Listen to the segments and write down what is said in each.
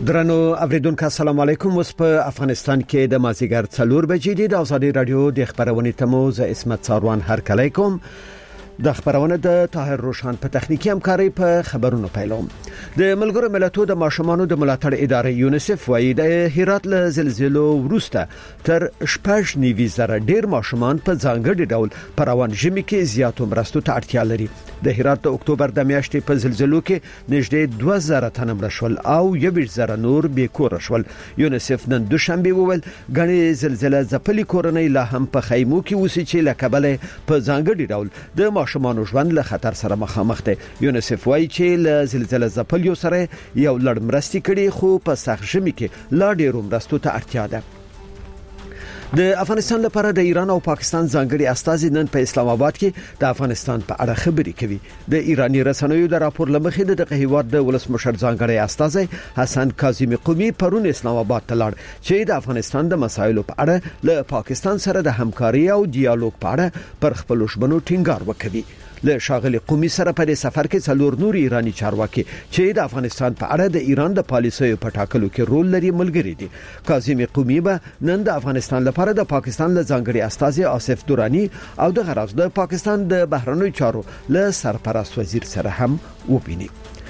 درنو اوریدونکو السلام علیکم. اوس په افغانستان کې د مازیګر 4 بجې د آزادي رادیو د خبرونې تموز اسمت ساروان هرکلی کوم. د خبرونه د طاهر روشان په تخنیکی همکاري په خبرونو پیلوم. د ملګرو ملتونو د ماشومانو د ملاتړ ادارې یونیسف وايي د هرات له زلزلو وروسته تر 9,000 ډیر ماشومان په ځانګړي ډول پر روان ژمي کې زیاتو مرستو ته اړتیا لري. د هرات د اکتوبر د میاشتې په زلزلو کې نږدې 2000 تنه مړه شول او 1,000 نور بې کور شول. یونیسف نن دوشنبه وویل غني زلزلہ ځپلي کورنۍ لا هم په خیمو کې اوسې چې لکبله په ځانګړي ډول د ماشومانو ژوند له خطر سره مخامخ دي. یونیسف وايي چې له زلزلہ ځپلو سره یو لړ مرستې کړي خو په سخت ژمي کې لا ډیرو مرستو ته اړتیا ده. د افغانستان لپاره د ایران او پاکستان ځانګړي استازي نن په اسلام آباد کې د افغانستان په اړه خبرې کوي. د ایرانی رسنیو د راپور لمخې د هیواد د ولسمشر ځانګړي استازي حسن کاظمی قومي پرون اسلام آباد ته لاړ چې د افغانستان د مسایلو په اړه له پاکستان سره د همکاري او ډیالوګ په اړه پر خپل شبنو ټینګار وکړي. له شاغلي قومي سره په سفر کې څلور نور ایرانی چارواکي چې د افغانستان په اړه د ایران د پالیسیو په ټاکلو کې رول لري ملګری دي. کاظمی قومي به نن د افغانستان لپاره د پاکستان له ځانګړي استازي آصف دورانی او د غرض د پاکستان د بهرنیو چارو له سرپرست وزیر سره هم وبیني.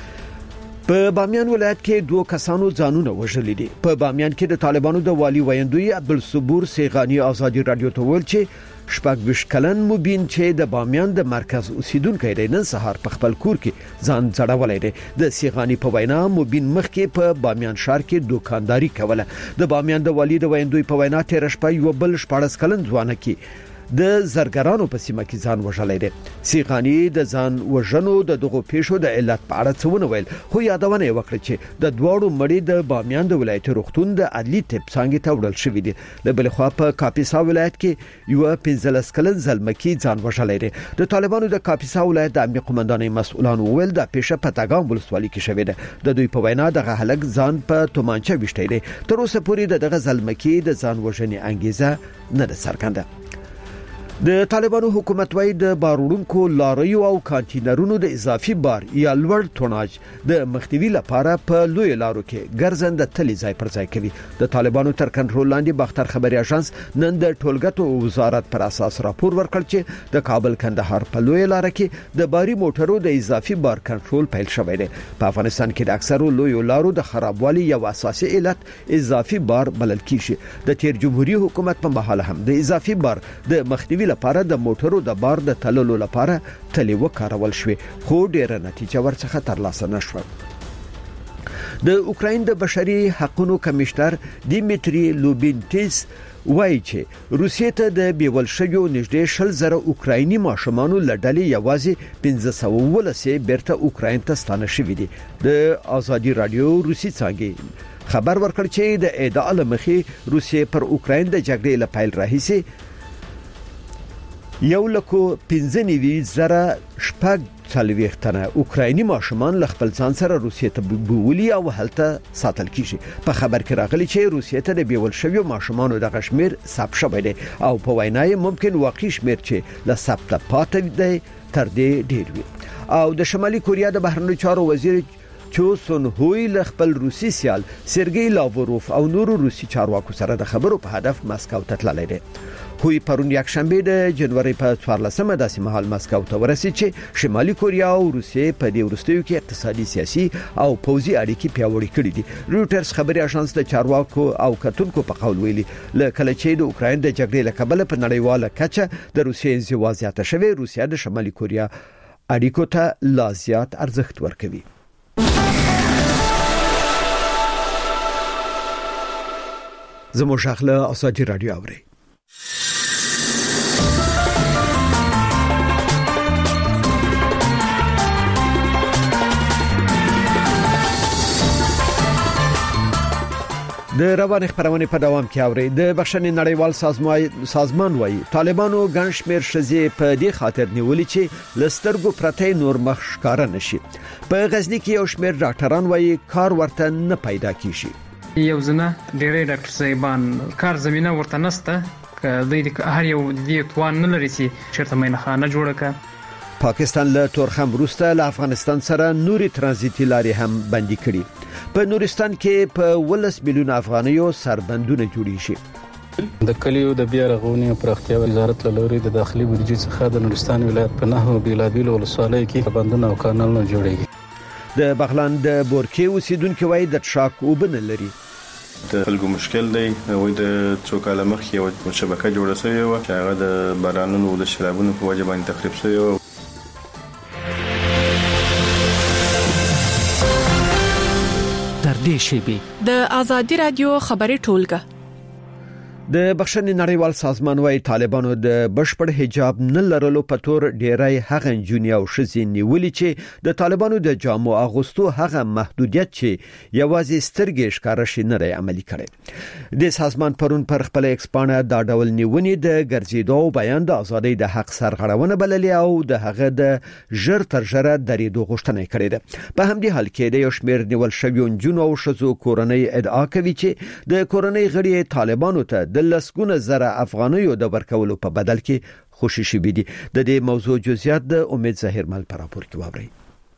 په بامیان ولایت کې 2 کسانو ځانونه وژلي دي. په بامیان کې د طالبانو د والی ویندوی عبدالصبور سیغانی آزادي رادیو ته ویل چې شپږ کلن مبین چې د بامیان د مرکز اوسیدونکو دی نن سهار په خپل کور کې ځان ځړولای دی. د سیغانی په وینا مبین مخکې په بامیان ښار کې دوکانداری کوله. د بامیان د والی د ویندوی په وینا تیر شپه یو بل 14 کلن ځوان کې د زرګرانو په سیمه کې ځان وژلای دی. سیغانی د ځان وژنو د دغه پیښو د علت په اړه څه ونه ویل خو یادونه وکړه چې د دوړو مړي د بامیان د ولایت روغتون د عدلی طب څنګه ته وړل شوې دي. د بل خوا په کاپیسا ولایت کې یو 15 کلن زلمکی ځان وژلای دی. د طالبانو د کاپیسا ولایت د امنیت قومندانۍ مسؤلان ویل د پیښه په تاګام ولسوالۍ کې شوې ده. د دوی په وینا دغه هلک ځان په تومانچه وشتي دی. تر اوسه پورې دغه زلمکی د ځان وژنې انګیزه نه ده څرګنده. د طالبانو حکومت وايي د بارونکو لاریو او کانټینرونو د اضافي بار یا لوړ ټوناج د مخنیوي لپاره په لوی لارو کې ګرځنده تلي ځای پر ځای کوي. د طالبانو تر کنټرول لاندې باختر خبري اژانس نن د ټولګټو وزارت پر اساس راپور ورکړ چې د کابل کندهار په لوی لار کې د باري موټرو د اضافي بار کنټرول پیل شوی دی. په افغانستان کې د اکثرو لوی لارو د خرابوالي یو اساسي علت اضافي بار بلل کیږي. د تیر جمهوریت حکومت په مهال هم د اضافي بار د مخنیوي لپاره د موټرو د بار د تللو لپاره تلې وکارول شوې خو ډیره نتیجه ورڅخه ترلاسه نشوه. د اوکراین د بشري حقوقو کمشنر دیمیتری لوبینټیس وایي چې روسیې ته د بیول شویو نږدې 20,000 اوکرایني ماشومانو لړلې یوازې 1519 بیرته اوکراین ته ستانه شوې دي. د آزادي رادیو روسي څنګه خبر ورکړ چې د ادعا لمخې روسیې پر اوکراین د جګړې لپاره راهیسي 1,15,000 شپږ تنه اوکرایني ماشومان له خپل ځان سره روسیې ته بوولي او هلته ساتل کیږي. په خبر کې راغلي چې روسیې ته د بیول شویو ماشومانو د غشمیر ثبت شوی دی او په وینای ممکن واقعي شمیر چې له ثبت پاتې دی تر دې ډیر وي. او د شمالي کوریا د بهرنیو چارو وزیر چو سون هوی له خپل روسي سیال سرګی لاوروف او نورو روسي چارواکو سره د خبرو په هدف مسکو ته تللی دی. هوی پرون یک شنبه د جنوري په 14مه داسې مهال مسکو ته ورسید چې شمالي کوریا او روسیې په دې وروستیو کې اقتصادي سیاسي او پوځي اړیکې پیاوړې کړې دي. رويټرز خبري اژانس د چارواکو او کتونکو په قول ویلي لکه چې د اوکراین د جګړې لکبل په نړیواله کچه د روسیې انزوا زیاته شوه روسیا د شمالي کوریا اړیکو ته لا زیات ارزښت ورکوي. زموږ شغله آزادي رادیو اوري. د روان خبرونه په دوام کې اوري. د بخښنې نړیوال سازمان وايي طالبانو ګڼ شمېر ښځې په دې خاطر نیولې چې لسترګو پرته نور مخ ښکار نشي. په غزنی کې یو شمېر ډاکټران وايي کار ورته نه پیدا کیږي. یو ځنه ډېرې ډاکټر صاحبان کار زمينه ورته نسته د هر یو د توان نه لري چې چیرته مینخانه جوړه کړي. پاکستان له تورخم وروسته له افغانستان سره نوري ترانزیتي لارې هم بندي کړي. په نورستان کې په 10 میلیون افغانیو سربندونه جوړی شي. د کلیو د بیا رغونې او پراختیا وزارت له لوري د داخلي بودیجې څخه د نورستان ولایت په 9 بیلابیلو ولسوالیو کې بندونه او کانالونه جوړیږي. د بغلان د بورکې اوسیدونکو وایي د ټراک وبنه لري. د خلکو مشکل دی وای د څوکاله مخ یو شبکه جوړه شوی و چې هغه د بارانونو او د شرابونو په وجه باندې تخریب شوی و. تر دې شی د آزادي رادیو خبري ټولګه د بخښنې نړیوال سازمان وايي طالبانو د بشپړ حجاب نه لرلو په تور ډیری هغه جونیا او شزي نیولې چې د طالبانو د جامو اغوستو هغه محدودیت چې یوازې سترګې ښکارا شي نه عملي کړي. د سازمان پرون پر خپل ایکسپانه دا ډول نیونې د ګرځېدو بیان د ازادۍ د حق سرغړونه بللې او د هغه د ژر تر ژره درېدو غوښتنه کړې ده. په همدې حال کې د یو شمېر نیول شوی جنونو او شزو کورنۍ ادعا کوي چې د کورنۍ غړي طالبانو ته د لسګونه زره افغانیو د ورکولو په بدل کې خوشي شوي دي. د دې موضوع جزئیات د امید ظاهر مل پر راپور کې واوري.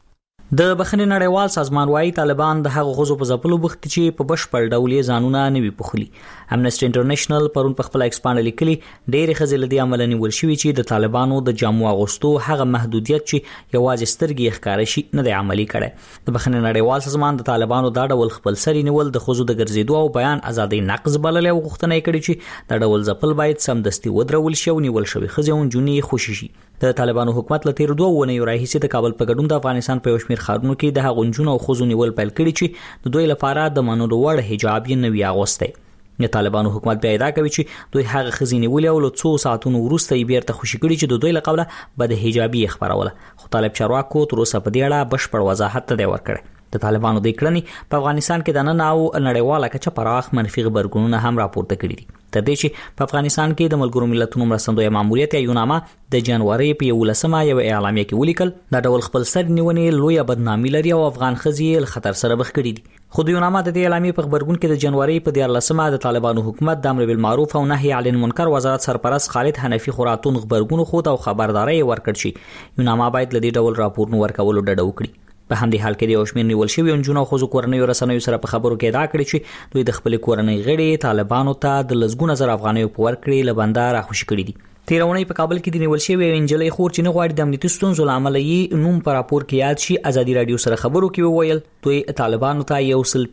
د بخښنې نړیوال سازمان وايي طالبان د هغو غزو په ځپلو بوخت چې په بشپړ ډول یې ځانونه نه وي پخلي. امنیسټي انټرنیشنل پرون په خپل ایکسپانډ لیکلي ډېر خزل دي عمل نیول شوی چې د طالبانو د جامو اغوستو هغه محدودیت چې یوازې سترګې ښکار شي نه دی عملي کړي. د بخښنې نړیوال سازمان د طالبانو دا ډول خپل سری نیول د خزو د ګرځېدو او بیان ازادي نقض بلل او غوښتنه کړي چې دا ډول ځپل باید سمدستي ودرول شي او نیول شوی خزيون جونی خوشي شي. د طالبانو حکومت له تیر 2 ونیو راهیسې د کابل په ګډون د افغانستان په یو شمېر ښارونو کې د هغونجونو او خزو نیول پیل کړي چې د دوی لپاره د منلو وړ حجاب یې نوي اغوسته. د طالبانو حکومت بیا ادعا کوي چې دوی هغه خزینې ولې او له 2 ساعتونو وروسته یې بیرته خوشي کړي چې د دوی له قبله بد حجابي خبروله. خو طالب چارواکو تر اوسه په دې اړه بشپړ وضاحت نه ورکړي. د طالبانو د کړنې په افغانستان کې د نن او نړیواله کچه پراخ منفي خبرګونونه هم راپورته کړي دي. تر دې چې په افغانستان کې د ملګرو ملتونو مرستندوی ماموریت یا یوناما د جنوري په 11مه یو اعلامیه کې ولیکل دا ډول خپل سر نیونې لوی بدنامي لري او افغان خزي له خطر سره مخ کړي دي. خو د یوناما د دې اعلامیه په خبرګون کې د جنوري په 14مه د طالبانو حکومت د امر بالمعروف او نهي عن المنکر وزارت سرپرست خالد حنفي خوراتون خبرګون خو او خبرداري ورکړ چې یوناما باید له دې ډول راپورونو ورکولو ډډه وکړي. په همدې حال کې د یو شمېر نیول شوی جنونو خو کورنۍ رسنیو سره په خبرو کې ادعا کړې چې دوی د خپل کورنۍ غړي طالبانو ته د لسګونه زره افغانیو په ورکړې لبنده راخوشي کړي دي. تیرونی په کابل کې د نیول شوی انجلۍ خور چې نه غواړي د امنیتي ستونزو لامل یې نوم پر راپور کې یاد شي ازادي رادیو سره خبرو کې وویل دوی طالبانو ته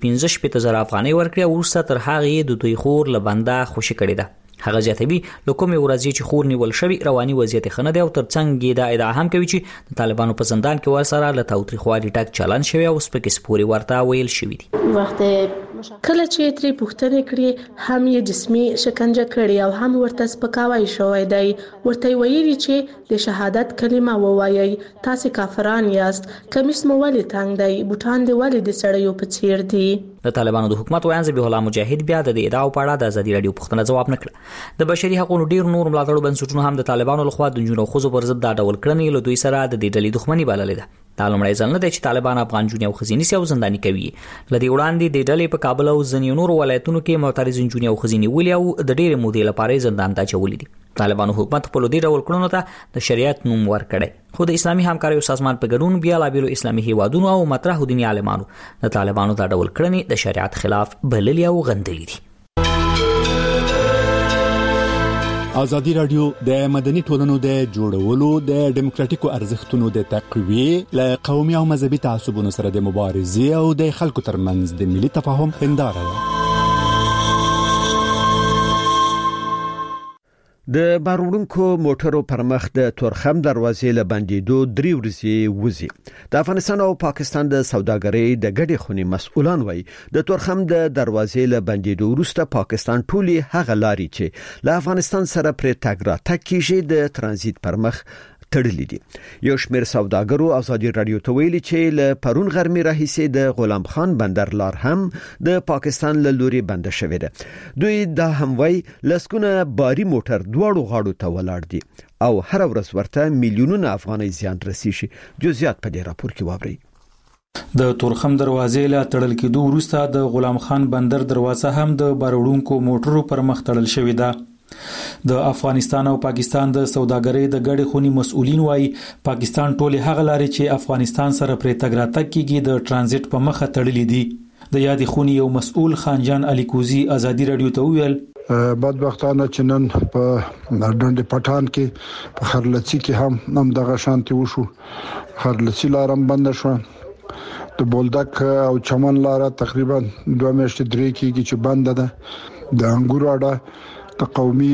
115 زره افغانۍ ورکړي او وروسته تر هغه د دوی خور لبنده خوشي کړي ده. هغه ځاتوي لکه ورځي چې خور نیول شوی رواني وضعیت خنه دی او ترڅنګ دا ادعا هم کوي چې د طالبانو په زندان کې ورسره له تاوتریخوالي ټاک چلن شوی او سپکې سپوري ورته ویل شوی دي. وخت کله چې تری پوښتنه کړي هم یې جسمي شکنجه کړي او هم ورته سپکاوی شوی دی. ورته ویلي چې د شهادت کلمه ووایي تاسو کافران یاست کمیس مو ولې تنګ دی بوټان دی ولې د سړیو په څیر دي. د طالبانو د حکومت وایي ذبیح الله مجاهد بیا د ادعا په اړه د ازادي رادیو پوښتنه جواب نکړه. د بشري حقوقو ډیر نور ملاتړو بنسټونو هم د طالبانو لخوا د جنونو خزو پر ضد دا ډول کړنې له دوی سره د دې ډلې دښمنی بللې ده. دا لومړی ځل نه دی چې طالبان افغان جونی او خزینی سي او زنداني کوي. لدی وړاندې د ډلې په کابل او ځینې نور ولایتونو کې معترض جونی او خزینی ولې او د ډېر مودې لپاره زندان ته چولې دي. طالبانو حکومت په لودي ډول کړنو ته د شریعت نوم ورکړي. خو د اسلامي همکاریو سازمان په ګډون بیا لا بیرو اسلامي هیوادونو او مطرح دیني عالمانو د طالبانو دا ډول کړنې د شریعت خلاف بللي او غندلي دي. ازادي رادیو د مدني ټولنو د جوړولو د ډیموکراتیکو ارزښتونو د تقویه له قومي او مذهبي تعصبونو سره د مبارزې او د خلکو ترمنځ د ملي تفاهم هنداره ده. د بارونکو موټرو پر مخ د تورخم دروازې له بندیدو 3 ورځې وځي. د افغانستان او پاکستان د سوداګرۍ د ګډې خونې مسؤلان وایي د تورخم د دروازې له بندیدو وروسته پاکستان ټولي هغه لاري چې له افغانستان سره پر تګ را تګ کیږي د ترانزیت پر مخ تړلې دي. یو شمېر سوداګرو ازادي رادیو ته ویلي چې له پرون غرمې راهیسې د غلام خان بندر لار هم د پاکستان له لوري بند شوې ده. دوی دا هم وایي لسګونه باري موټر دواړو غاړو ته ولاړ دي او هر ورځ ورته میلیونونه افغانۍ زیان رسیږي. جزئیات په دې راپور کې واورئ. د تورخم دروازې له تړل کېدو وروسته د غلام خان بندر دروازه هم د بارونکو موټرو پر مخ تړل شوې ده. د افغانستان او پاکستان د سوداګرۍ د ګډې خونې مسؤلین وایي پاکستان ټولې هغه لارې چې افغانستان سره پرې تګ راتګ کیږي د ترانزیت په مخه تړلې دي. د یادې خونې یو مسؤل خانجان علي کوزي ازادي رادیو ته ویل بدبختانه چې نن په ډنډ پټان کې په خرلڅي کې هم دغه شانتي وشو. خرلڅي لارم بند شو، د بولدک او چمن لار تقریبا 2 میاشتې 3 کېږي چې بند ده. د انګورو اډه د قومي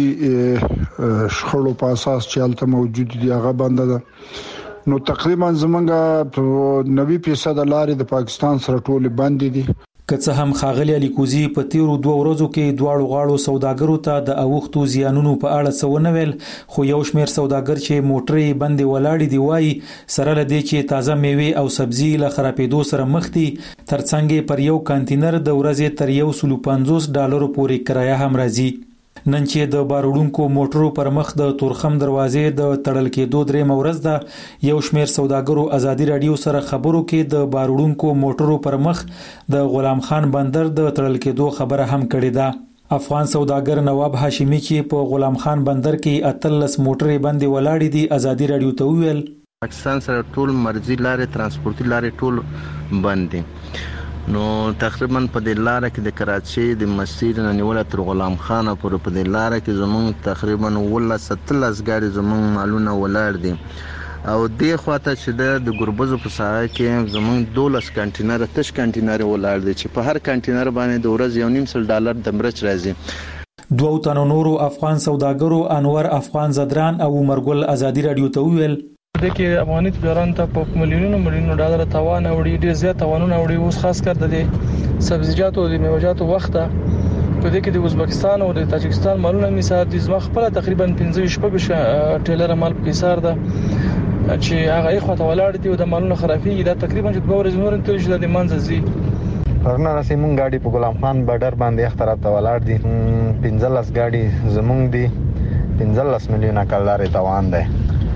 شخړو په اساس چې هلته موجود دي هغه بند ده. نو تقریبا زمونږ 90% لارې د پاکستان سره ټول بند دي. که څه هم ښاغلي علي کوزي په تیرو 2 ورځو کې دواړو غاړو سوداګرو ته د اوښتو زیانونو په اړه څه ونه ویل، خو یو شمېر سوداګر چې موټرې بندې ولاړې دي وایي سره له دې چې تازه میوې او سبزي له خرابېدو سره مخ دي، ترڅنګ پر یو کانټینر د ورځې تر $150 پورې کرایه هم راځي. نن چې د باروړونکو موټرو پر مخ د تورخم دروازې د تړل کېدو 3 ورځ ده، یو شمېر سوداګرو ازادي رادیو سره خبرو کې د باروړونکو موټرو پر مخ د غلام خان بندر د تړل کېدو خبره هم کړې ده. افغان سوداګر نواب هاشمي چې په غلام خان بندر کې 13 موټرې بندې ولاړې دي ازادي رادیو ته ویل پاکستان سره ټول مرزي لارې ترانسپورتي لارې ټول بند دي. نو تقریبا په دې لار کې د کراچۍ د مسیر نه نیول تر غلام خان پورې په دې لار کې زمونږ تقریبا 17 ګاډي زمونږ مالونه ولاړ دي. او دې خواته چې د ګربزو په ساحه کې زمونږ 12 کانټینر تش کانټینر ولاړ دي چې په هر کانټینر باندې د ورځ $1.5 د مرچ راځي. 2 تنو نورو افغان سوداګرو انور افغان زدران او عمرګل ازادي رادیو ته ویل د کې افغاني تجاران ته په ملیونونو ډالر تاوان اوړي، ډیر زیات تاوانونه اوړي. اوس خاص کر د سبزیجاتو او د میوه‌جاتو وخت په دې کې د ازبکستان او د تاجکستان مالونه مثال د زما خپل تقریبا 15 ټیلر مال په حساب ده چې هغه یې خواته ولاړ دي او د مالونو خرافي دا تقریبا چې 2 ورځې نور تل شي د منځ زی پرنا راسي مونږ ګاډي په غلام خان بارډر باندې اختراف ته ولاړ دي. 15 ګاډي زمونږ دي، 15 میلیونه کلارې توان ده.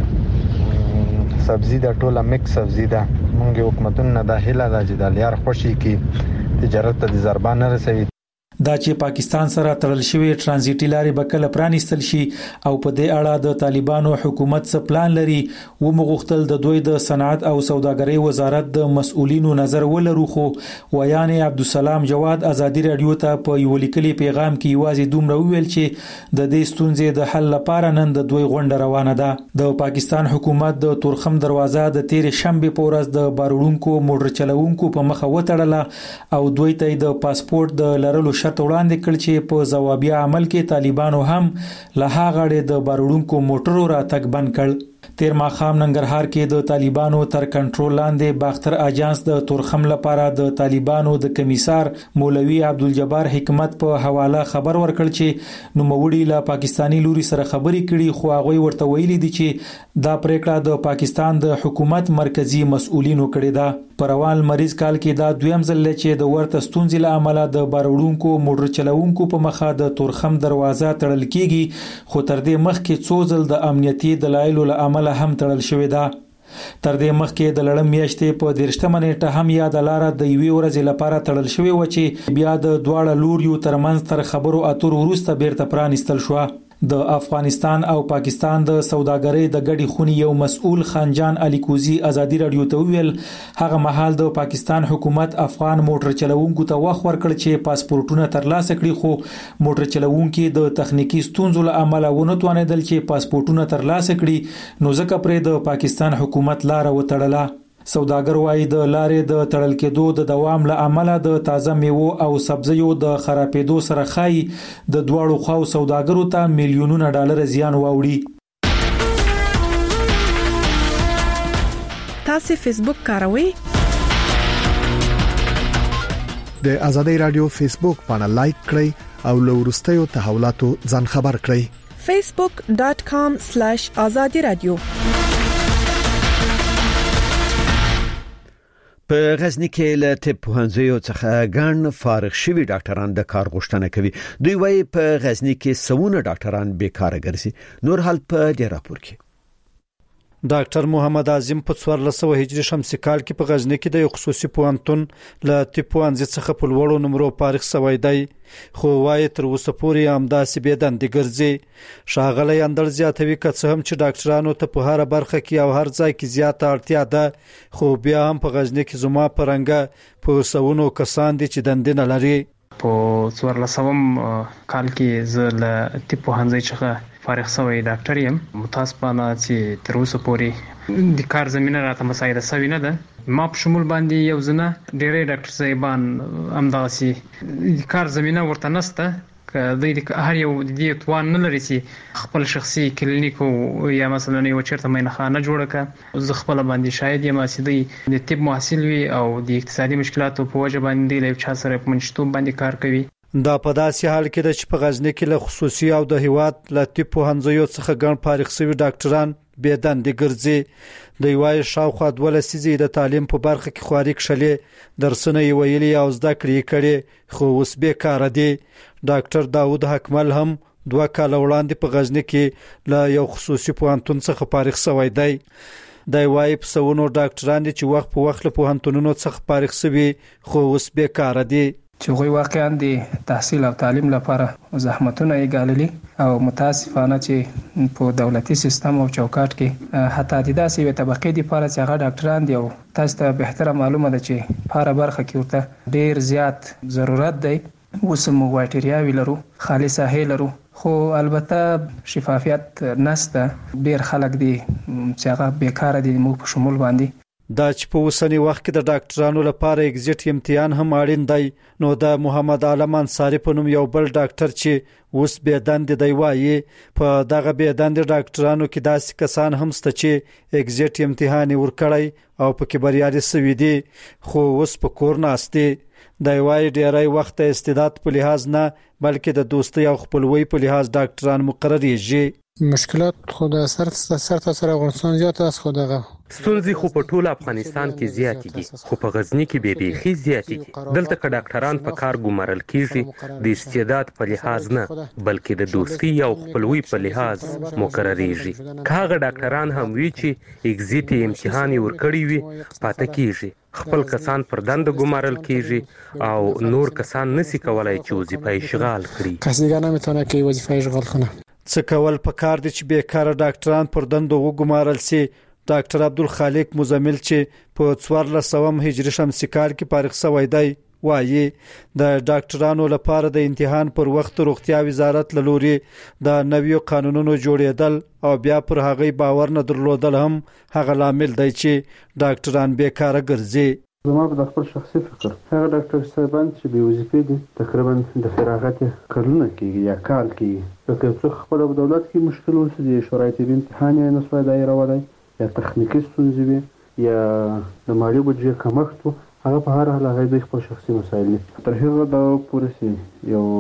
سبزی دا ټوله میکس سبزی ده. مونږ حکومتونه د هیله د جداليار خوشي کې تجارت ته ضربه نه رسوي. دا چې پاکستان سره تړل شوی ترانزیټي لارې به کله پرانیستل شي او په دې اړه د طالبانو حکومت څه پلان لري و مغختل د دوی د صنعت او سوداګرۍ وزارت د مسؤلینو نظر ولرو. خو ویان عبدالسلام جواد ازادي رادیو ته په یو لیکلي پیغام کې یوازې دومره ویل چې د دې ستونزې د حل لپاره نن د دوی غونډه روانه ده. د پاکستان حکومت د تورخم دروازه د تیر شنبه په ورځ د باروړونکو موټر چلوونکو په مخه وتړله او دوی ته د پاسپورت د لرلو وړاندې کړ چې په ځوابي عمل کې طالبانو هم له هغه د باروړونکو موټرو راتګ بند کړ. تیر ماښام ننګرهار کې د طالبانو تر کنټرول لاندې باختر اجانس د تورخم لپاره د طالبانو د کمیسار مولوی عبدالجبار حکمت په حواله خبر ورکړ چې نوموړي له پاکستانی لوري سره خبرې کړي، خو هغه ورته ویلي دي چې دا پریکړه د پاکستان د حکومت مرکزی مسؤلینو کړې ده. په روان مریض کال کې دا دویم ځل چې د ورته ستونزې له امله د باروړونکو موټر چلوونکو په مخه د تورخم دروازه تړل کیږي، خو تر دې مخکې څو ځل د امنیتي دلایلو له امله هم تړل شوې ده. تر دې مخکې د لړم میاشتې په 13 نیټه هم یاد لاره د یوې ورځې لپاره تړل شوې و چې بیا د دواړه لوریو ترمنځ تر خبرو اترو وروسته بیرته پرانیستل شو. د افغانستان او پاکستان د سوداګرۍ د ګډي خونې یو مسؤل خانجان علي کوزي ازادي رادیو ته ویل هغه مهال د پاکستان حکومت افغان موټر چلوونکو ته وخت ورکړ چې پاسپورتونه ترلاسه کړي، خو موټر چلوونکو د تخنیکی ستونزو له امله ونه توانیدل چې پاسپورتونه ترلاسه کړي، نو ځکه پرې د پاکستان حکومت لار وتړله. سوداګر وايي د لارې د تړل کېدو د دوام له امله د تازه میوو او سبزیو د خرابېدو سره خای د دواړو خواو سوداګرو ته میلیونونه ډالر زیان واوړي. تاسو فیسبوک کاروئ؟ د ازادي رادیو فیسبوک باندې لایک کړئ او له وروستیو تحولاتو ځان خبر کړئ. facebook.com/azadi radio. په غزنی کې له طب پوهنځیو څخه ګڼ فارغ شوي ډاکټران د کار غوښتنه کوي. دوی وايي په غزنی کې سونه ډاکټران بیکاره ګرځي. نور حال په دې راپور کې ډاکټر محمد اعظم په 1400 هجری شمسي کال کې په غزنی کې د یو خصوصي پوهنتون له طب پوهنځي څخه په لوړو نمرو فارغ شوی دی، خو وايي تر اوسه پورې همداسې بې دندې ګرځي. ښاغلی اندړ زیاتوي که څه هم چې ډاکټرانو ته په هر برخه کې او هر ځای کې زیاته اړتیا ده، خو بیا هم په غزنی کې زما په رنګه په سونو کسان دي چې دندې نه لري. په 1400 کال کې زه له طب پوهنځي څخه فارغ شوی ډاکټر یم. متاسفانه چې تر اوسه پورې د کار زمينه راته مساعده شوی نه ده. ما په شمول باندې یو ځنه ډېرې ډاکټر صاحبان همداسې کار زمينه ورته نشته، که هر یو د توان نه لري چې خپل شخصي کلینیک یا مثلا یو چیرته مینخانه جوړه کړي. زه خپل باندې شاید یم چې د طب محصل وي او د اقتصادي مشکلاتو په وجه باندې له چا سره په منشتوب باندې کار کوي. دا په داسې حال کې ده چې په غزنی کې له خصوصي او د هیواد له طب پوهنځیو څخه ګڼ فارغ شوي ډاکټران بې دندې ګرځي. د یوای شاوخوا 12 لسیزې د تعلیم په برخه کې خواري کړلې، درسونه یې ویلي او زده کړې کړې، خو اوس بیکاره دي. ډاکټر داوود حکمل هم 2 کال وړاندې په غزنی کې له یو خصوصي پوهنتون څخه فارغ شوی دی. د یوای په سونو ډاکټران دي چې وخت په وخت له پوهنتونونو څخه فارغ شوي، خو اوس بیکاره دي. چې غوي واقعا د تحصیل او تعلیم لپاره زحمتونه یې ګاللي او متاسفانه چې په دولتي سیستم او چوکاټ کې حتی د داسې یو طبقې لپاره چې هغه ډاکټران دي او تاسو ته بهتره معلومه ده چې په هر برخه کې ورته ډیر زیات ضرورت دی. اوس موږ وایټریاوي لرو، خالي ساحې لرو، خو البته شفافیت نشته. ډیر خلک دي چې هغه بیکاره دي موږ په شمول باندې. دا چې په اوسنی وخت کې د ډاکټرانو لپاره ایگزیټ امتحان هم اړین دی، نو د محمد عالم انصاری په نوم یو بل ډاکټر چې اوس بې دندې دی وایي په دغه بې دندې ډاکټرانو کې داسې کسان هم شته چې ایگزیټ امتحان ورکړی او په کې بریالي شوي دي، خو اوس په کور ناست دي. د یوای ډیری وخت د استعداد په لحاظ نه بلکې د دوستۍ او خپلوۍ په لحاظ ډاکټران مقرریږي. مشکلات خو د سر تاسو افغانستان زیات اس خو دغه ستونزې خو په ټول افغانستان کې زیات دي، خو په غزنی کې به بیخي زیات دي. دلته که ډاکټران په کار ګمارل کیږي د استعداد په لحاظ نه بلکې د دوستۍ او خپلوۍ په لحاظ مقرریږي. که هغه ډاکټران هم وي چې ایگزیټ امتحان ورکړي وي پاتې کیږي، خپل کسان پر دنده ګمارل کیږي او نور کسان نسی کولای چې وظیفه اشغال کړي. کس دیگه نمیتونه که وظیفه اشغال کنه. څه کول پکار دي چې بیکاره ډاکټران پر دندو وګمارل سي. ډاکټر عبدالخالق مزمل چې په 1400 هجری شمسي کال کې فارغ شوی دی وایي د ډاکټرانو لپاره د امتحان پر وخت روغتیا وزارت له لوري د نویو قانونونو جوړېدل او بیا پر هغه باور نه درلودل هم هغه لامل دی چې ډاکټران بیکاره ګرځي. زما په خپل شخصي فکر هغه ډاکټر صاحبان چې به وظیفې دي تقریبا د فراغت کلونه کېږي یا کال کېږي، که څه خپل په دولت کې مشکل ولري د شورای طبي امتحان یې نسوای دایرولی یا تخنیکي ستونزې وي یا د مالي بودجې کمښت و، هغه په هر حال هغه د خپل شخصي مسایل دي. تر هغه دا پورې یو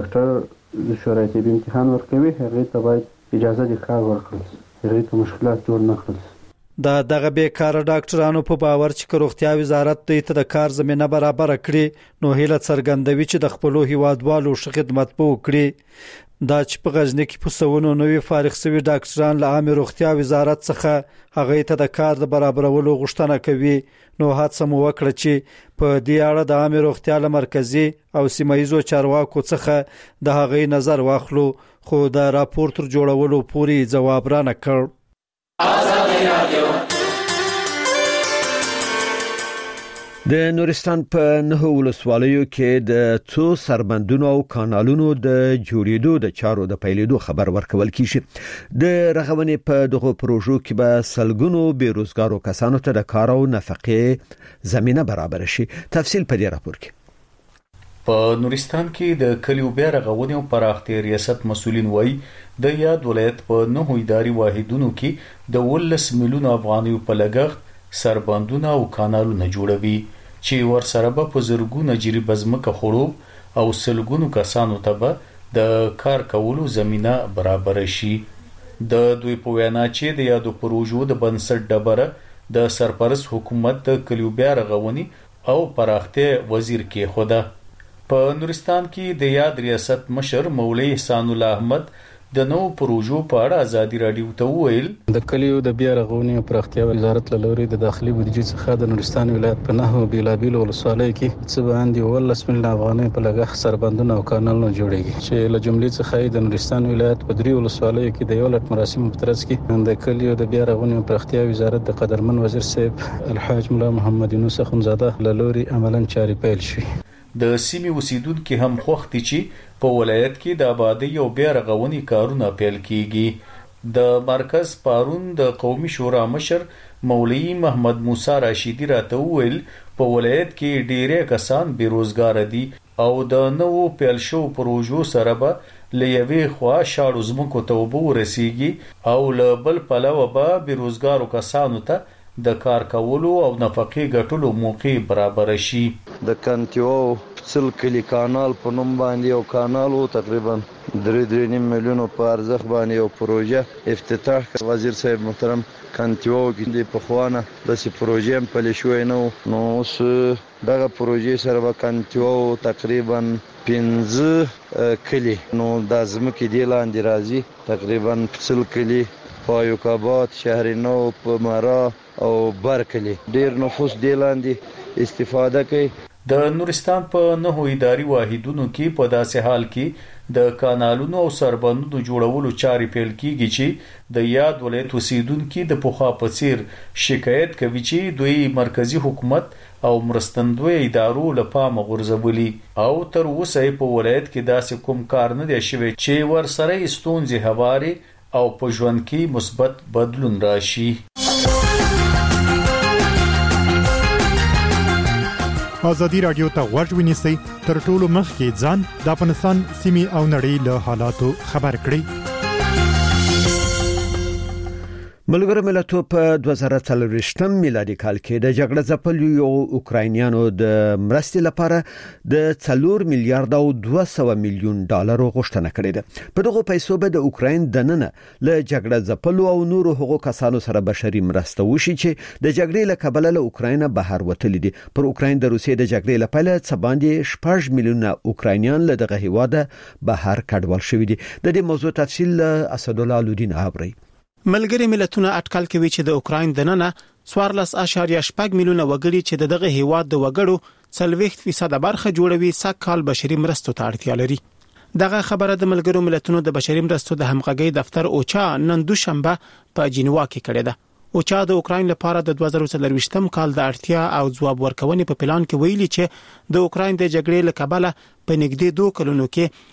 ډاکټر د شورای طبي امتحان ورکوي هغه ته باید اجازه د کار ورکړل، هغه ته مشکلات جوړ نه کړل. دغه بیکاره ډاکټرانو په باور چې روغتیا وزارت دوی ته د کار زمينه برابر کړي نو هیله څرګندوي چې د خپلو هیوادوالو ښه خدمت وکړي. دا چې په غزنی کې په سونو نوې فارغ شوي ډاکټران له عامه روغتیا وزارت څخه هغه ته د کار د برابرولو غوښتنه کوي، نو هڅه مو وکړه چې په دې اړه د عامه روغتیا له مرکزي او سیمایي چارواکو څخه د هغه نظر واخلو، خو د راپور تر جوړولو پورې جواب را نه کړ. د نورستان په 9 ولسوالیو کې د څو سربندونو او کانالونو د جوړېدو د چارو د پیلېدو خبر ورکول کیږي. د رغونې په دغه پروژو کې به سلګونو بیروزګارو کسانو ته د کار او نفقې زمينه برابر شي. تفصیل په دې راپور کې. په نورستان کې د کلیو بیا رغونې او پراختیا ریاست مسولین وایي د یاد ولایت په 9 اداري واحدونو کې د 10 میلیون افغانیو په لګښت سربندونه او کانالونه جوړوي چې ورسره به په زرګونو جری بزمکه خړوب او سلګونو کسانو ته به د کار کولو زمينه برابر شي. د دوی په وینا چې د یادو پروژو د بنسټ ډبره د سرپرست حکومت د کلیو بیا رغونې او پراختیا وزیر کې خوده. په نورستان کې د یاد ریاست مشر مولوی احسان الله احمد د نوو پروژو په اړه ازادي رادیو ته وویل د کلیو د بیا رغونې او پراختیا وزارت له لوري د داخلي بودیجې څخه د نورستان ولایت په نحو بیلابیل ولسوالۍ کې څه باندې 10 ملیون افغانۍ په لګښت سربندونه او کانالونه جوړیږي چې له جملې څخه د نورستان ولایت په 3 ولسوالیو کې د یو لټ مراسم په ترڅ کې د کلیو د بیا رغونې او پراختیا وزارت د قدرمن وزیر صاحب الحاج مولا محمد یونس اخونزاده له لوري عملاً چاري پیل شوې. د سیمې اوسیدونکو هم خوښ دي چې په ولایت کې د آبادی او بیا رغونې کارونه پیل کیږي. د مرکز پارون د قومي شورا مشر مولوی محمد موسی راشدی راته وویل په ولایت کې ډیره کسان بیروزګار دي او د نوو پیل شو پروژو سره به لېوي خوا شاړو زمکو ته ورسیږي او له بل پلوه به بیروزګارو کسانو ته د کار کولو او نفقې ګټلو موقع برابر شي. د کنتیو څل کلی کانال په نوم باندې یو کانال وو تقریبا 3.5 میلیون په ارزښت باندې یو پروژه افتتاح وزیر صاحب محترم کنتیو کې په خوانه د سی پروژې په لښوي نو اوس دغه پروژې سره به کنتیو تقریبا 15 کلی نو د ازمکه دی لاندې راځي تقریبا 10 کلی پایوکابات شهر نو په مرا او برکلی ډیر نفوس دی لاندې استفاده کوي. د نورستان په 9 اداري واحدونو کې په داسې حال کې د کانالونو او سربندونو جوړولو چارې پیل کیږي چې د یاد ولایت اوسیدونکو د پوخا په څیر شکایت کوي چې دوی مرکزی حکومت او مرستندوی ادارو له پامه غورځولي او تر اوسه په ولایت کې داسې کوم کار نه دی شوی چې ورسره ستونزې هواري او په ژوند کې مثبت بدلون راشي. ازادي رادیو ته غوږ ونیسئ تر ټولو مخکې ځان د افغانستان سیمې او نړۍ له حالاتو خبر کړئ. ملګرو ملتونو په 2023 میلادي کال کې د جګړې ځپلو اوکراینیانو د مرستې لپاره د 4 میلیارډ او 200 میلیون ډالر غوښتنه کړې ده. په دغه پیسو به د اوکراین دننه له جګړې ځپلو او نورو حقوقو کسانو سره بشري مرسته وشي چې د جګړې له کبله له اوکراین بهر وتلي دي. پر اوکراین د روسیې د جګړې لپاره څه باندې 4 میلیونه اوکراینیان له دغه هیواده بهر کډوال شوي دي. د دې موضوع تفصیل اسدالله الدین ابری. ملګری ملتونه اټکل کوي چې د اوکراین دننه 14.8 میلیونه وګړي چې دغه هیواد د وګړو 40% برخه جوړوي سکهال بشري مرستو ته اړتیا لري. دغه خبره د ملګرو ملتونو د بشري مرستو د همغږي دفتر اوچا نن دوشنبه په جنیوا کې کړې ده. اوچا د اوکراین لپاره د 2023م کال د اړتیا او ځواب ورکونې په پلان کې ویلي چې د اوکراین د جګړې له کبله په نږدې 2 کلونو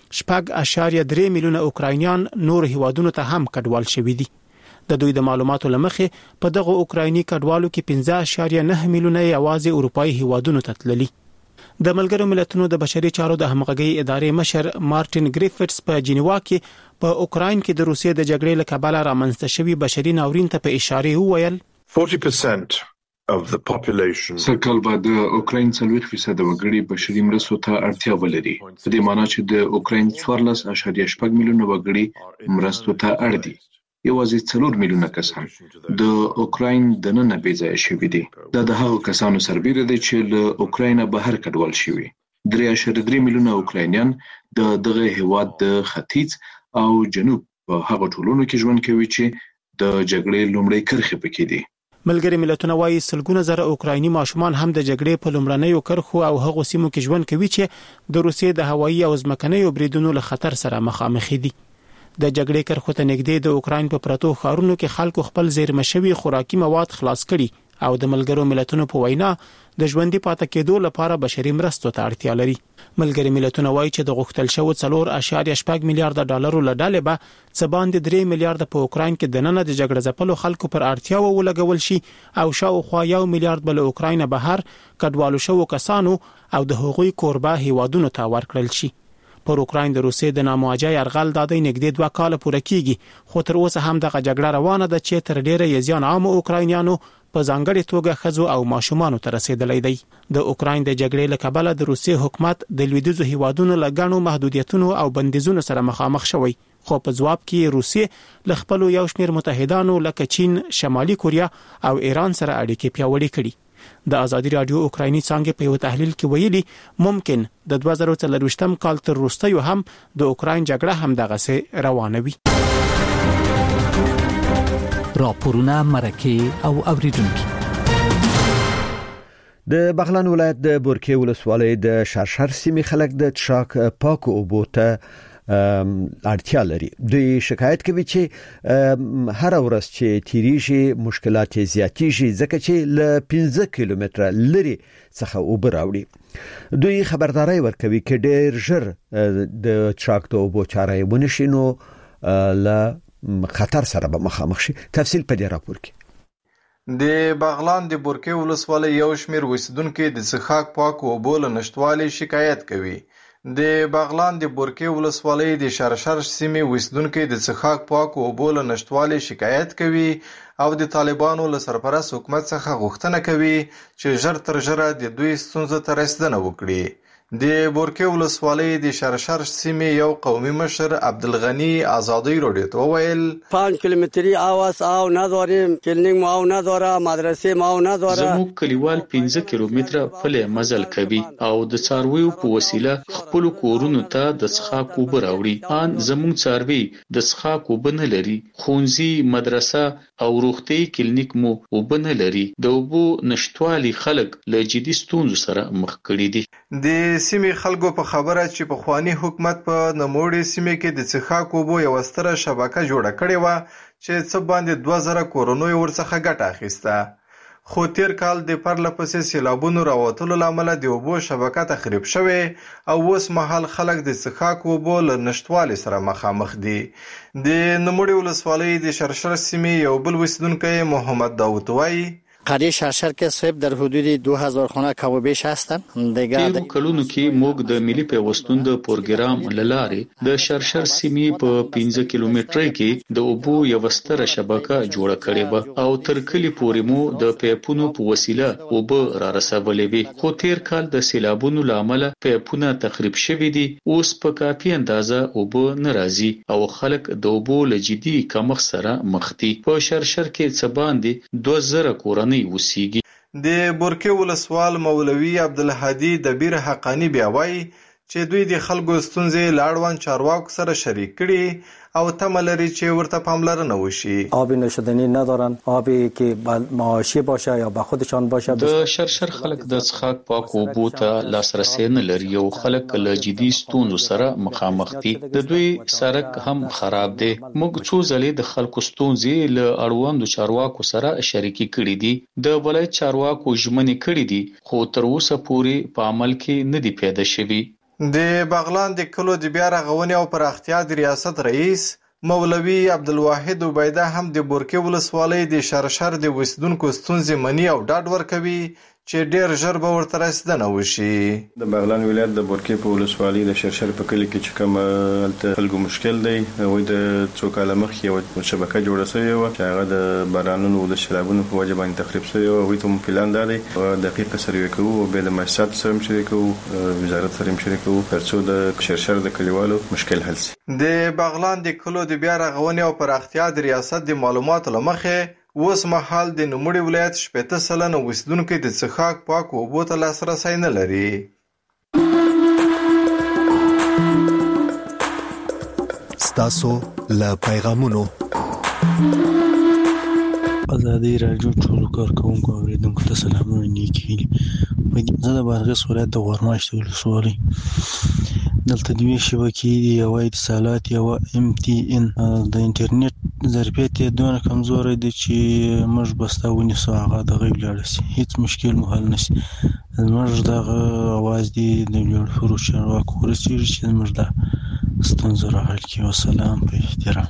کې 8.3 میلیونه اوکراینیان نور هیوادونو ته هم کډوال شوي دي. د دوی د معلوماتو لمخې په دغه اوکرایني کډوالو کې 15.9 میلیونه یوازې اروپאי هیوادونو ته تللي. د ملګرو ملتونو د بشري چارو د همغږي ادارې مشر مارټین ګریفټس په جنیوا کې په اوکراین کې د روسیې د جګړې له کبله رامنځته شوی بشري ناورین ته په اشاره وویل 40% of the population سکهال به د اوکراین 40% وګړي بشري مرستو ته اړتیا ولري. په دې معنی چې د اوکراین 14.8 میلیونه وګړي مرستو ته اړ دي. یوازې 4 میلیونه کسان د اوکراین دننه بیځای شوي دي. دا د هغو کسانو سربېره دي چې له اوکراینه بهر کډوال شوي. 3.3 میلیونه اوکراینیان د دغه هیواد د ختیځ او جنوب په هغو ټولونو کې ژوند کوي چې د جګړې لومړی کرښې پکې دي. ملګری ملتونه وايي سلګونه زره اوکرایني ماشومان هم د جګړې په لومړنیو کرښو او هغو سیمو کې ژوند کوي چې د روسیې د هوایي او ځمکنیو بریدونو له خطر سره مخامخ دي. د جګړې کرښو ته نږدې د اوکراین په پرتو ښارونو کې خلکو خپل زیرمه شوي خوراکي مواد خلاص کړي او د ملګرو ملتونو په وینا د ژوندۍ پاتې کېدو لپاره بشري مرستو ته اړتیا لري. ملګری ملتونه وایي چې د غوښتل شوی 4.8 میلیارډ ډالرو له ډالې به څه باندې 3 میلیارډ په اوکراین کې دننه د جګړې ځپلو خلکو پر اړتیا ولګول شي او شاوخوا 1 میلیارډ بل اوکراین بهر کډوالو شوو کسانو او د هغوی کوربه هیوادونو ته ورکړل شي. پر اوکراین د روسیې د نامواجه يرغل د نږدې 2 کال پورې کیږي خو تر اوسه هم دغه جګړه روانه ده چې تر ډیره یې ځان عام اوکراینیانو په ځانګړي توګه خزو او ماشومان ته رسیدلې دي. د اوکراین د جګړې له کبله د روسیې حکومت د لویدیځو هیوادونو لګڼو محدودیتونو او بندیزونو سره مخامخ شوی خو په جواب کې روسیې ل خپل یو شمېر متحدانو لکه چین، شمالي کوریا او ایران سره اړیکې پیاوړې کړې. د ازادي رادیو اوکرایني څنګه په یو تحلیل کې ویلي ممکن د 2023م کال تر وروستیو هم د اوکراین جګړه هم دغه سه روانه وي. راپورونه مرکه او اوریدونکو. د بغلان ولایت د بورکې ولسوالۍ د شرشر سیمې خلک د څښاک پاکو اوبو ته اړتیا لري. دوی شکایت کوي چې هر ورځ چې تیریږي مشکلات زیاتېږي ځکه چې له 15 کیلومتر لري څخه اوبه راوړي. دوی خبرداري ورکوي چې ډېر ژر د څښاک اوبو چاره ونشي نو له خطر سره به مخامخ شي. تفصیل په دې راپور کې. د بغلان د بورکې ولسوالۍ یو شمېر اوسیدونکو د څښاک پاکو اوبو له نشټوالي شکایت کوي. د بغلان د بورکې ولسوالۍ د شرشر سیمې اوسیدونکو د څښاک پاکو اوبو له نشټوالي شکایت کوي او د طالبانو له سرپرست حکومت څخه غوښتنه کوي چې ژر تر ژره د دوی ستونزو ته رسیدنه وکړي. د بورکې ولسوالۍ د شرشر سیمې یو قومي مشر عبدالغنی آزادی رادیو ته وویل 5 کیلومتری آواز او نداریم، کلینیک ما او نداره، مدرسې ما او نداره. زموږ کلیوال 15 کیلومتره پله مزل کوي او د څارویو په وسیله خپل کورونو ته د څښاک اوبه راوړي. ان زموږ څاروي د څښاک اوبه نه لري. ښوونځي، مدرسه او روغتي کلینیک مو اوبه نه لري. د اوبو نشټوالي خلک له جدي ستونزو سره مخ کړي دي. د سیمې خلکو په خبره چې په خواني حکومت په نموړي سیمې کې د څښاک اوبو یو ستره شبکه جوړه کړې و چې څه باندې 2000 کورونو ورڅخه ګټه اخیسته. خو تیر کال د پرله پسې سیلابونو راوتلو لامل د اوبو شبکه تخریب شوه او اوس مهال خلک د څښاک اوبو له نشټوالي سره مخامخ دي. د نموړي ولسوالۍ د شرشر سیمې یو بل اوسیدونکی محمد داوود وایي قریه شرشر که صاحب در حدود 2000 خانه کم و بیش هستن. دیگه کلونو کې موږ د ملي پیوستون د پروګرام لاره د شرشر سیمې په 15 کیلومتر کې د اوبو یو ستره شبکه جوړه کړې و او تر کلی پورې مو د پیپونو په وسیله اوبه را رسولې وي. خو تیر کال د سیلابونو لامل پیپونه تخریب شوي دي. اوس په کافي اندازه اوبه ناراضي او خلک د اوبو له جدي کمښت سره مخ دي. په شرشر کې څه باندې 2000 کورونه وسیږي. د بورکې ولسوال مولوي عبدالهادي دبیر حقانی بیا وایي چې دوی د خلکو ستونزې له اړوند چارواکو سره شریک کړي او تمه لري چې ورته پاملرنه وشي. آب نوشیدنی ندارن، آبی که معاشی باشه یا به خودشان باشه. د شرشر خلک د څښاک پاکو اوبو ته لاسرسی نه لري او خلک له جدي ستونزو سره مخامخ دي. د دوی سړک هم خراب دی. موږ څو ځلې د خلکو ستونزې له اړوندو چارواکو سره شریکي کړې دي. د ولایت چارواکو ژمنې کړې دي خو تر اوسه پورې په عمل کې نه دي پیدا شوي. د بغلان د کلو د بیا رغونې او پراختیا د ریاست رئیس مولوي عبدالواحد عبیده هم د بورکې ولسوالۍ د شرشر د اوسیدونکو ستونزې مني او ډاډ ورکوي چې ډېر ژر به ورته رسیدنه وشي. د بغلان ولایت د بورکې په ولسوالۍ د شرشر په کلي کې چې کوم خلکو مشکل دی وای د څو کاله مخکې یو شبکه جوړه شوې و چې هغه د بارانونو او د سیلابونو په وجه باندې تخریب شوې و. وای ته مو پلان دی دقیق سروې کوو او به د مؤسسات سره شریک کوو، وزارت سره شریک کوو ترڅو د شرشر د کلیوالو مشکل حل شي. د بغلان د کلو د بیا رغونې او پراختیا د ریاست د معلوماتو لمخې اوس مهال د نوموړي ولایت 80% اوسیدونکو د څښاک پاکو اوبو ته لاسرسی نه لري. ستاسو له پیغامونو ازادي راډیو ټول کارکونکو اوریدونکو ته سلامونه نیکی. زه د بادغیس ولایت د غورماشت ولسوالۍ دلته د وی شبکې یو اتصالات یو MTN د انټرنیټ ظرفیت یې دونه کمزوري دی چې موږ بسته ونیسو هغه د غیب لاړ شي هیڅ مشکل مو حل نشي. موږ دغه اواز دی د لوړ فروش چارواکو ورسېږي چې موږ د ستونزو را حل کړي. والسلام په احترام.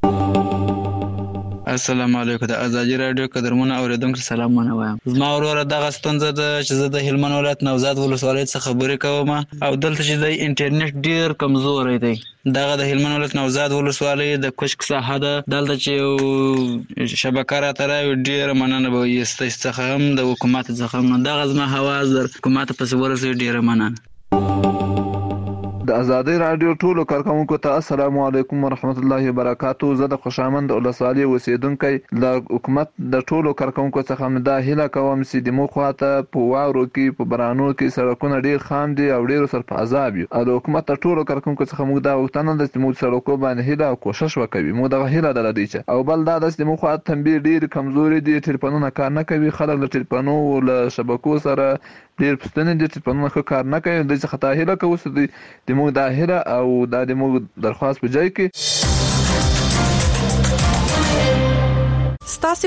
السلام علیکم. د ازادي راډیو قدرمنو اوریدونکو سلامونه وایم. زما وروره دغه ستونزه ده چې زه د هلمند ولایت نوزاد ولسوالۍ څخه خبرې کوم او دلته چې د انټرنیټ ډیر کمزوري دی. دغه د هلمند ولایت نوزاد ولسوالۍ د کوشک ساحه ده. دلته چې شبکه راته راوي ډیر مننه به یې څخه هم د حکومت څخه هم دغه زما حواس در حکومت پسې ورسېږي. ډیر مننه. د د ازادي رادیو ټولو کارکونکو ته السلام علیکم ورحمت الله وبرکاتو. زه د خوشامند ولسوالۍ اوسیدونکو د حکومت د ټولو کارکونکو څخه مدا هیله کوم چې د مخاطه په واورو کې په برانو کې سړکونه ډیر خام دي او ډیر سر په عذاب یو. د حکومت ته ټولو کارکونکو څخه موږ دا وغوښتنه ده چې موږ سړکو باندې هیله او کوشش وکړو. موږ د هیله درلودي چې او بل دا د مخاطه تنبیه ډیر کمزوري دي، ټلیفونونه کار نه کوي، خلک له ټلیفونو او له شبکو سره ډیر پښتنې دي چې په نوخه کار نه کوي. د څه خطا هیله کوي د موږ د هیله او د موږ درخواست په ځای کې